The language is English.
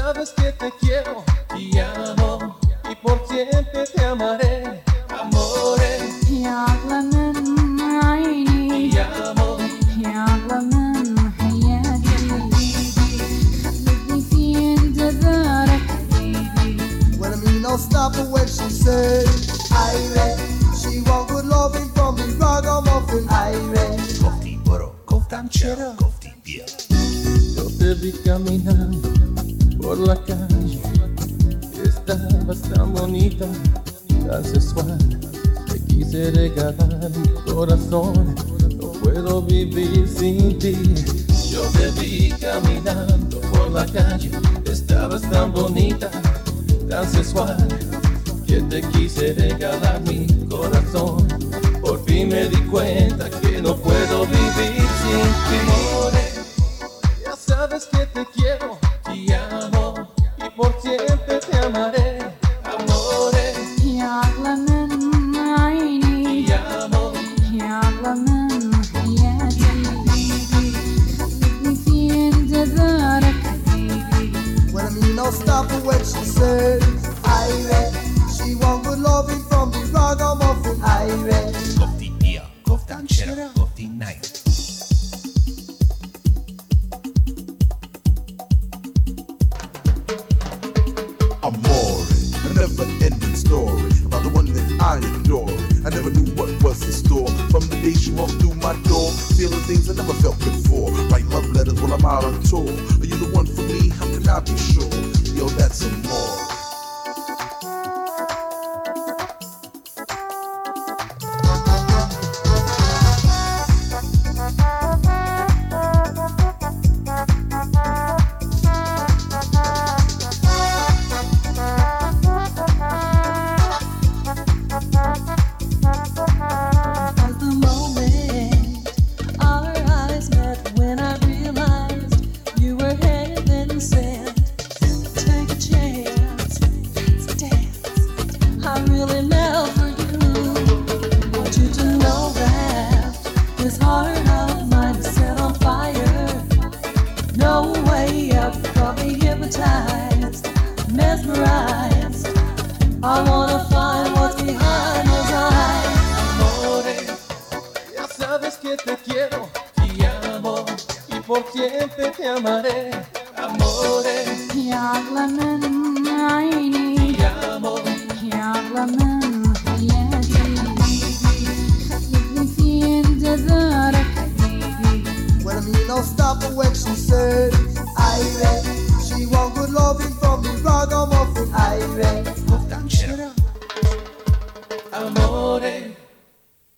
sabes que te quiero y amo y por siempre te amaré, amore. يا أغلى من عيني Ti amo, يا أغلى من حياتي خلتني في انتظارك حبيبي. When I mean I'll stop her when she said Irene. She want good loving from me, ragamuffin Irene. Kofti oro, koftanchero, kofti pia. yo te vi caminando por la calle, estabas tan bonita, tan sensual, te quise regalar mi corazón, no puedo vivir sin ti. Yo te vi caminando por la calle, estabas tan bonita, tan sensual, que te quise regalar mi corazón. Por fin me di cuenta que no puedo vivir sin ti. Amore, ya sabes que te quiero y amo y por siempre te amaré, amore. يا أغلى من عيني Ti amo, يا أغلى من حياتي خلتني في انتظارك حبيبي. When I mean I'll stop her when she said Irene. She want good loving from me, ragamuffin Irene. Kofti pia, koftanchero, kofti night. Amore, a never-ending story about the one that I adore. I never knew what was in store from the day she walked through my door, feeling things I never felt before. Write love letters while I'm out on tour. Are you the one for me? How can I be sure? Yo, that's Amore. Was the moment our eyes met when I realized you were heaven sent. Take a chance, let's dance. I really melt for you. Want you to know that this heart of mine is set on fire. No way out, got me hypnotized, mesmerized. I wanna find what's behind those eyes. amore, ya sabes que te quiero y amo y por siempre te amaré, amore. يا أغلى من عيني Ti amo, يا أغلى من حياتي خلتني في انتظارك حبيبي. When I mean I'll stop her when she said